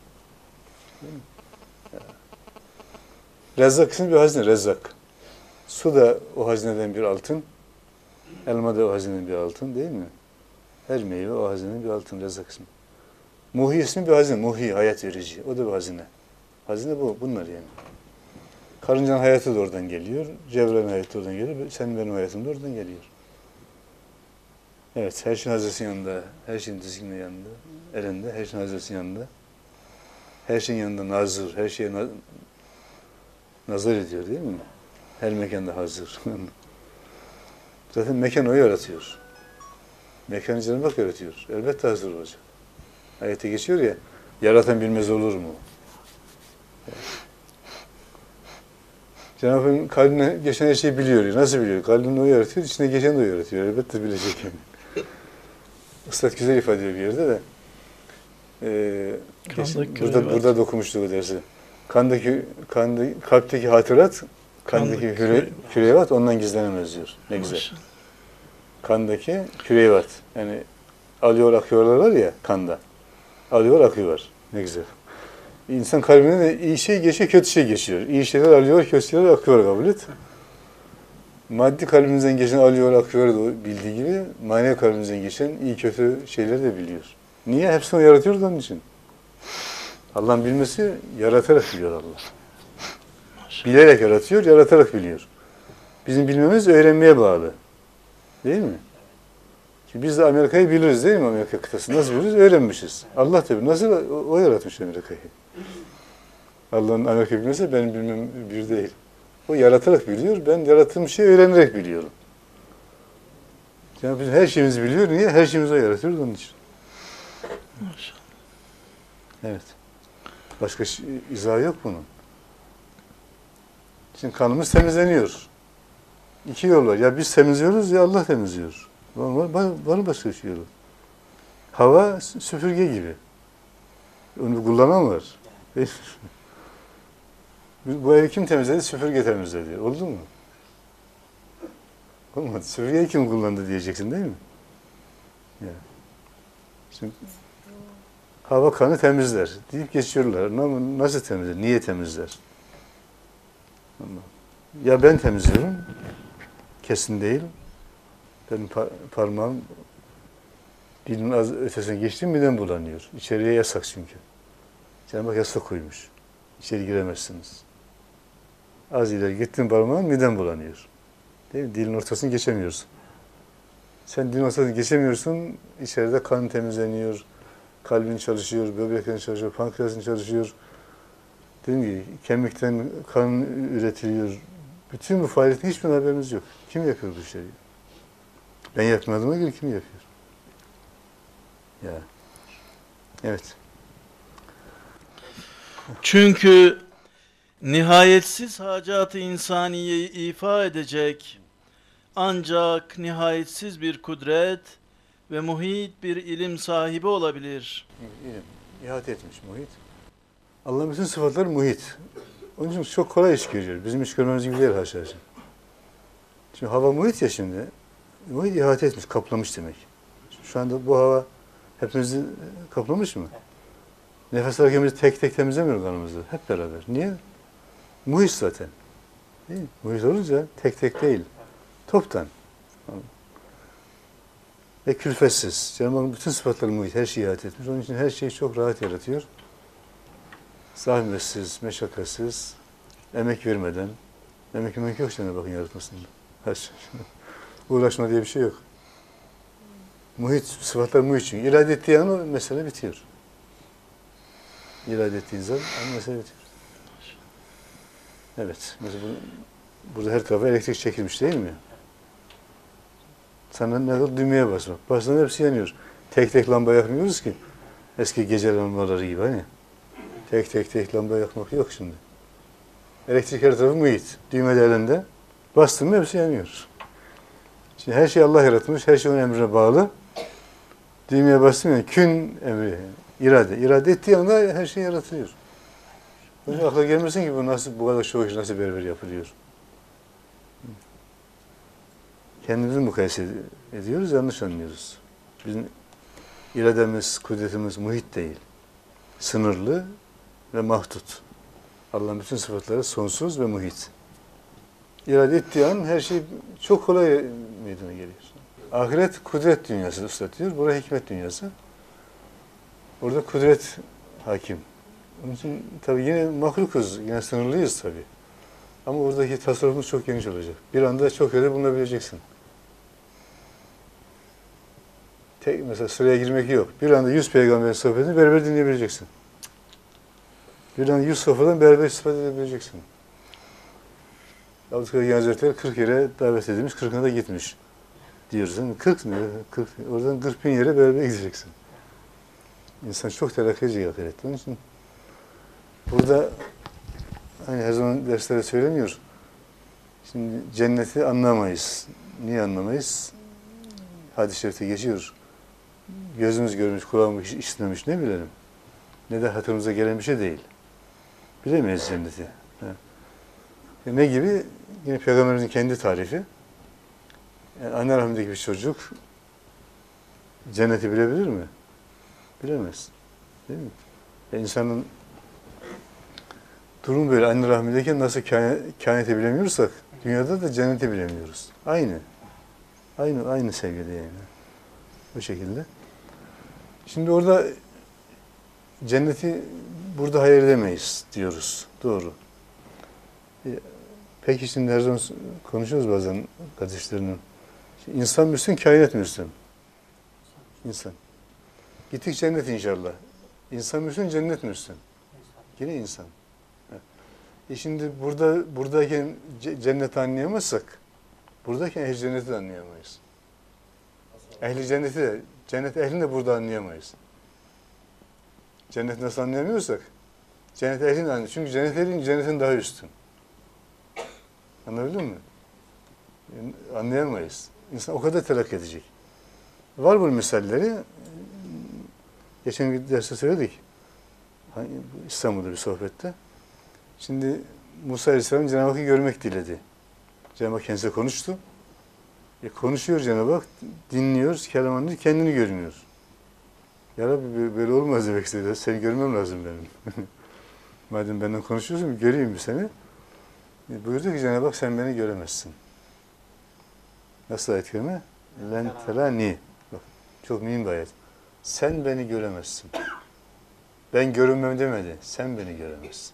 Rezzak ismi bir hazine, Rezzak. Su da o hazineden bir altın. Elma da o hazinenin bir altın değil mi? Her meyve o hazinenin bir altın, Rezzak ismi. Muhi ismi bir hazine, Muhi, hayat verici. O da bir hazine. Hazine bu, bunlar yani. Karıncanın hayatı da oradan geliyor. Cevrenin hayatı da oradan geliyor. Senin benim hayatım da oradan geliyor. Evet, her şeyin haznesinin yanında, her şeyin dizginin yanında, elinde, her şeyin haznesinin yanında. Her şeyin yanında nazır, her şeye na nazar ediyor değil mi? Her mekanda hazır. Zaten mekan o yaratıyor. Mekanı Cenab-ı Hak yaratıyor. Elbette hazır olacak. Ayette geçiyor ya, yaratan bilmez olur mu? Cenab-ı Hakk'ın kalbine geçen her şeyi biliyor. Nasıl biliyor? Kalbini o yaratıyor, içine geçen de o yaratıyor. Elbette bilecek yani. Üstad güzel ifade ediyor bir yerde de. Ee, geçin, burada, burada da okumuştuk o dersi. Kandaki, kandaki, kalpteki hatırat, kandaki, kandaki küre, kürevat ondan gizlenemez diyor. Ne güzel. Maşallah. Kandaki kürevat. Yani alıyor akıyorlar var ya kanda. Alıyor akıyor. Ne güzel. İnsan kalbine de iyi şey geçiyor, kötü şey geçiyor. İyi şeyler alıyor, kötü şeyler akıyor, kabul et. Maddi kalbimizden geçen alıyor, akıyor da bildiği gibi manevi kalbimizden geçen iyi kötü şeyleri de biliyor. Niye? Hepsini yaratıyoruz onun için. Allah'ın bilmesi yaratarak biliyor Allah. Bilerek yaratıyor, yaratarak biliyor. Bizim bilmemiz öğrenmeye bağlı. Değil mi? Ki biz de Amerika'yı biliriz değil mi? Amerika kıtasını nasıl biliriz? Öğrenmişiz. Allah tabii nasıl o, o yaratmış Amerika'yı. Allah'ın Amerika bilmese benim bilmem bir değil. O yaratarak biliyor. Ben yarattığım şeyi öğrenerek biliyorum. Yani biz her şeyimizi biliyor. Niye? Her şeyimizi o yaratıyoruz onun için. Maşallah. Evet. Başka izahı yok bunun. Şimdi kanımız temizleniyor. İki yol var. Ya biz temizliyoruz ya Allah temizliyor. Var, var, var mı başka bir yolu? Hava süpürge gibi. Onu kullanan var. Bu evi kim temizledi? Süpürge temizledi. Oldu mu? Olmadı. Süpürgeyi kim kullandı diyeceksin değil mi? Yani. Şimdi hava kanı temizler deyip geçiyorlar. Ama nasıl temizler? Niye temizler? Ya ben temizliyorum. Kesin değil. Benim par parmağım dilin az ötesine geçti midem bulanıyor. İçeriye yasak çünkü. Cenab-ı Hak yasak koymuş. İçeri giremezsiniz. Az ileri gittin parmağın midem bulanıyor. Değil mi? Dilin ortasını geçemiyorsun. Sen dilin ortasını geçemiyorsun. İçeride kan temizleniyor. Kalbin çalışıyor, böbreklerin çalışıyor, pankreasın çalışıyor. Dediğim gibi kemikten kan üretiliyor. Bütün bu faaliyetin hiçbir haberiniz yok. Kim yapıyor bu işleri? Ben yapmadığıma göre kim yapıyor? Ya. Evet. Çünkü nihayetsiz hacat-ı insaniyeyi ifa edecek ancak nihayetsiz bir kudret ve muhit bir ilim sahibi olabilir. İlim. İhate etmiş muhit. Allah'ın bütün sıfatları muhit. Onun için çok kolay iş görüyor. Bizim iş görmemiz gibi değil haşa. Şimdi hava muhit ya şimdi. Muhit ihate etmiş, kaplamış demek. Şu anda bu hava hepimizi kaplamış mı? Nefes alırken biz tek tek temizlemiyoruz kanımızı. Hep beraber. Niye? Muhit zaten. Değil mi? Muhit olunca tek tek değil. Toptan. Ve külfetsiz. Cenab-ı Hakk'ın bütün sıfatları muhit. Her şeyi ihate etmiş. Onun için her şeyi çok rahat yaratıyor. Zahmetsiz, meşakkatsiz, emek vermeden. Emek emek yok Cenab-ı Hakk'ın yaratmasında. Her uğraşma diye bir şey yok. Muhit, sıfatlar muhit çünkü. İrade ettiği an o mesele bitiyor. İrade ettiğin zaman o mesele bitiyor. Evet. Mesela bu, burada her tarafa elektrik çekilmiş değil mi? Sana ne kadar düğmeye basmak. Basından hepsi yanıyor. Tek tek lamba yakmıyoruz ki. Eski gece lambaları gibi hani. Tek tek tek lamba yakmak yok şimdi. Elektrik her tarafı muhit. Düğme de elinde. Bastın mı hepsi yanıyor. Şimdi her şey Allah yaratmış. Her şey onun emrine bağlı. Düğmeye bastım yani kün emri. İrade. İrade ettiği anda her şey yaratılıyor. O yüzden akla gelmesin ki bu nasıl bu kadar çok iş nasıl berber yapılıyor. Kendimizi mukayese ediyoruz, yanlış anlıyoruz. Bizim İrademiz, kudretimiz muhit değil. Sınırlı ve mahdut. Allah'ın bütün sıfatları sonsuz ve muhit. İrade ettiği an her şey çok kolay meydana geliyor. Ahiret kudret dünyası üstad diyor. Burası hikmet dünyası. Orada kudret hakim. Onun için tabii yine mahlukuz, yine sınırlıyız tabii. Ama oradaki tasarrufumuz çok geniş olacak. Bir anda çok yerde bulunabileceksin. Tek, mesela sıraya girmek yok. Bir anda yüz peygamberin sohbetini beraber dinleyebileceksin. Bir anda yüz sofradan beraber istifade edebileceksin. Abdülkadir Hazretleri kırk yere davet edilmiş, kırkına da gitmiş diyorsun. kırk ne? kırk, oradan kırk bin yere beraber gideceksin. İnsan çok terakki edecek ahirette. Onun için burada hani her zaman derslerde söyleniyor. Şimdi cenneti anlamayız. Niye anlamayız? Hadis-i şerifte geçiyor. Gözümüz görmüş, kulağımız işitmemiş ne bilelim. Ne de hatırımıza gelen bir şey değil. Bilemeyiz cenneti. E ne gibi? Yine Peygamberimizin kendi tarifi. Yani anne rahmindeki bir çocuk cenneti bilebilir mi? Bilemez. Değil mi? E insanın durum böyle. Anne rahmindeyken nasıl kainatı bilemiyorsak dünyada da cenneti bilemiyoruz. Aynı. Aynı aynı seviyede yani. Bu şekilde. Şimdi orada cenneti burada hayal edemeyiz diyoruz. Doğru. E, peki şimdi her zaman konuşuyoruz bazen kardeşlerinin. İnsan müsün, kainat müsün? İnsan. Gittik cennet inşallah. İnsan müsün, cennet müsün? Yine insan. E şimdi burada buradayken cenneti anlayamazsak, buradayken ehli cenneti de anlayamayız. Ehli cenneti de, cennet ehlini de burada anlayamayız. Cennet nasıl anlayamıyorsak, cennet ehlini de anlayamayız. Çünkü cennet ehlinin cennetin daha üstün. Anladın mı? Yani anlayamayız. İnsan o kadar terakki edecek. Var bunun misalleri. Geçen bir derste söyledik. İstanbul'da bir sohbette. Şimdi Musa Aleyhisselam Cenab-ı Hakk'ı görmek diledi. Cenab-ı Hak kendisiyle konuştu. E konuşuyor Cenab-ı Hak, dinliyor, kelam anlıyor, kendini görmüyor. Ya Rabbi böyle olmaz demek istedi. Seni görmem lazım benim. Madem benden konuşuyorsun, göreyim bir seni. E buyurdu ki Cenab-ı Hak sen beni göremezsin. Nasıl ayet kelime? Len terani. Bak çok mühim bir ayet. Sen beni göremezsin. Ben görünmem demedi. Sen beni göremezsin.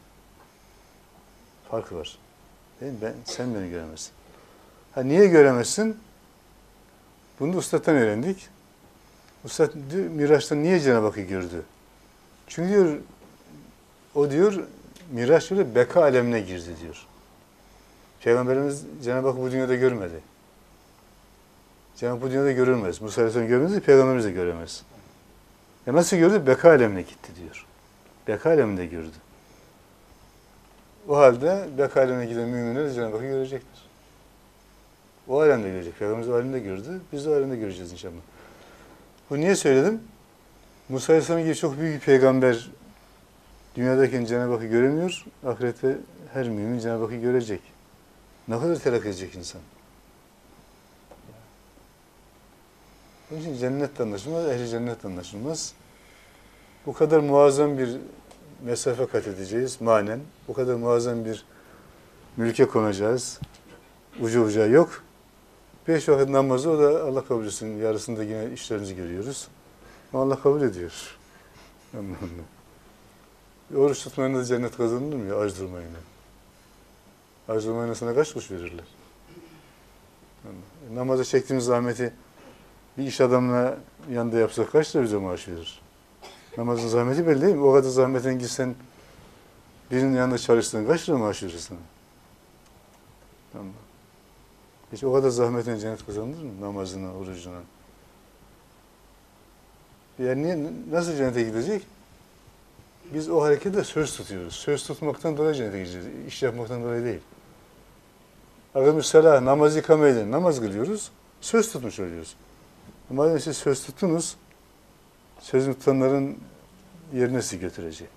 Farkı var. Değil mi? Ben, sen beni göremezsin. Ha niye göremezsin? Bunu da Üstad'dan öğrendik. Üstad diyor, Miraç'ta niye Cenab-ı Hakk'ı gördü? Çünkü diyor, o diyor, Miraç diyor, beka alemine girdi diyor. Peygamberimiz Cenab-ı Hakk'ı bu dünyada görmedi. Cenab-ı Hak bu dünyada görülmez. Musa Aleyhisselam görmez, Peygamberimiz de göremez. E nasıl gördü? Beka alemine gitti diyor. Beka aleminde gördü. O halde beka alemine giden müminler Cenab-ı Hakk'ı görecektir. O alemde görecek. Peygamberimiz o alemde gördü. Biz de o alemde göreceğiz inşallah. Bu niye söyledim? Musa Aleyhisselam gibi çok büyük bir peygamber dünyadayken Cenab-ı Hakk'ı göremiyor. Ahirette her mümin Cenab-ı Hakk'ı görecek. Ne kadar terakki edecek insan? Onun için cennet anlaşılmaz, ehli cennet anlaşılmaz. Bu kadar muazzam bir mesafe kat edeceğiz manen. Bu kadar muazzam bir mülke konacağız. Ucu ucağı yok. Beş vakit namazı o da Allah kabul etsin. Yarısında yine işlerimizi görüyoruz. Ama Allah kabul ediyor. Oruç tutmayla da cennet kazanılır mı ya? Aç durmayla. Aç durmayla sana kaç kuş verirler? Namaza çektiğimiz zahmeti bir iş adamına yanında yapsak kaç lira bize maaş verir? Namazın zahmeti belli değil mi? O kadar zahmetten gitsen birinin yanında çalışsan kaç lira maaş verir sana? Tamam. Hiç o kadar zahmetten cennet kazanılır mı? Namazına, orucuna. Yani niye, nasıl cennete gidecek? Biz o harekette söz tutuyoruz. Söz tutmaktan dolayı cennete gideceğiz. İş yapmaktan dolayı değil. Akımüsselah, namaz yıkamayla namaz kılıyoruz. Söz tutmuş oluyoruz. Madem siz söz tuttunuz, sözünü tutanların yerine sizi götürecek.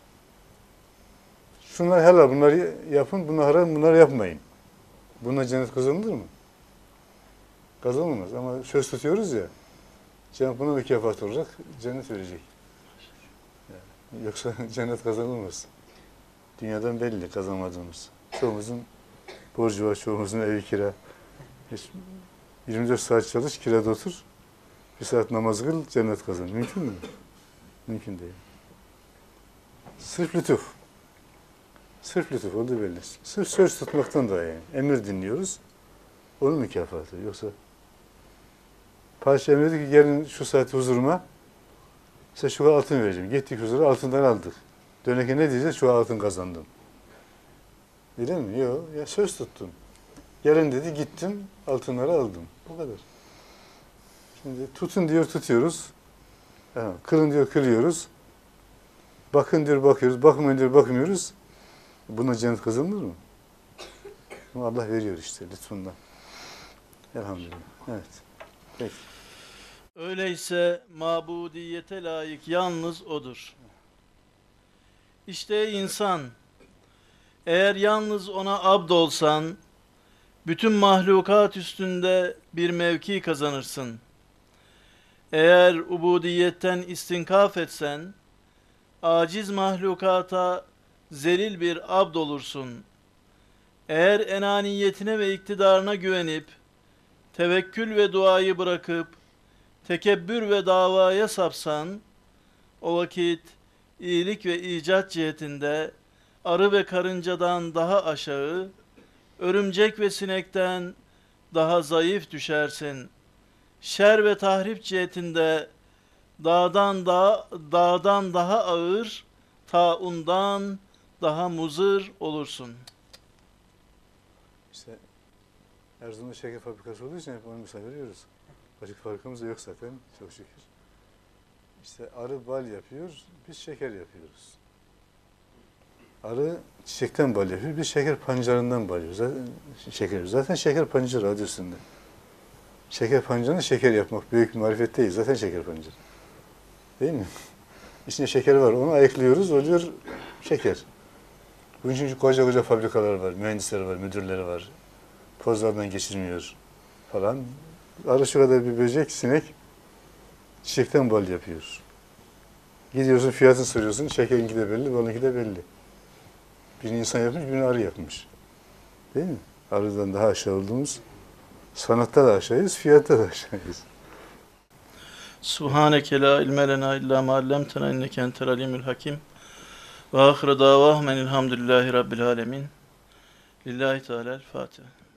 Şunlar helal, bunları yapın, bunlar haram, bunları yapmayın. Bununla cennet kazanılır mı? Kazanılmaz ama söz tutuyoruz ya. Cenab-ı buna mükafat olarak cennet verecek. Yani yoksa cennet kazanılmaz. Dünyadan belli kazanmadığımız. Çoğumuzun borcu var, çoğumuzun evi kira. Hiç yirmi dört saat çalış, kirada otur. Bir saat namaz kıl, cennet kazan. Mümkün mü? Mümkün değil. Sırf lütuf. Sırf lütuf, o da belli. Sırf söz tutmaktan da yani. Emir dinliyoruz. Onun mükafatı. Yoksa padişah emredi ki gelin şu saat huzuruma. Size şu kadar altın vereceğim. Gittik huzura, altından aldık. Dönerken ne diyeceğiz? Şu altın kazandım. Değil mi? Yok. Ya söz tuttum. Gelin dedi, gittim, altınları aldım. Bu kadar. Şimdi tutun diyor, tutuyoruz. Ha, kırın diyor, kırıyoruz. Bakın diyor, bakıyoruz. Bakmayın diyor, bakmıyoruz. Buna cennet kazanılır mı? Ama Allah veriyor işte lütfundan. Elhamdülillah. Evet. Peki. Öyleyse mabudiyete layık yalnız O'dur. İşte insan, eğer yalnız O'na abd olsan, bütün mahlukat üstünde bir mevki kazanırsın. Eğer ubudiyetten istinkaf etsen, aciz mahlukata zelil bir abd olursun. Eğer enaniyetine ve iktidarına güvenip, tevekkül ve duayı bırakıp, tekebbür ve davaya sapsan, o vakit iyilik ve icat cihetinde arı ve karıncadan daha aşağı, örümcek ve sinekten daha zayıf düşersin. Şer ve tahrip cihetinde dağdan daha, dağdan daha ağır, taundan daha muzır olursun. İşte Erzurum'da şeker fabrikası olduğu için hep onu misal veriyoruz. Başka fabrikamız da yok zaten çok şükür. İşte arı bal yapıyor, biz şeker yapıyoruz. Arı çiçekten bal yapıyor, biz şeker pancarından bal yapıyoruz. Zaten şeker, zaten şeker pancarı adı üstünde. Şeker pancarını şeker yapmak büyük bir marifet değil, zaten şeker pancarı. Değil mi? İçinde şeker var, onu ayıklıyoruz, oluyor şeker. Bunun için koca koca fabrikalar var, mühendisler var, müdürleri var. Tozlardan geçirmiyor falan. Arı şu kadar bir böcek, sinek çiçekten bal yapıyor. Gidiyorsun fiyatını soruyorsun, şekerinki de belli, balınki de belli. Birini insan yapmış, birini arı yapmış. Değil mi? Arıdan daha aşağı olduğumuz, sanatta da aşağıyız, fiyatta da aşağıyız. Subhaneke la ilme lena illa ma allamtena inneke entel alimul hakim. Ve ahire davahum enilhamdülillahi rabbil alemin. Lillahi Teala'l Fatiha.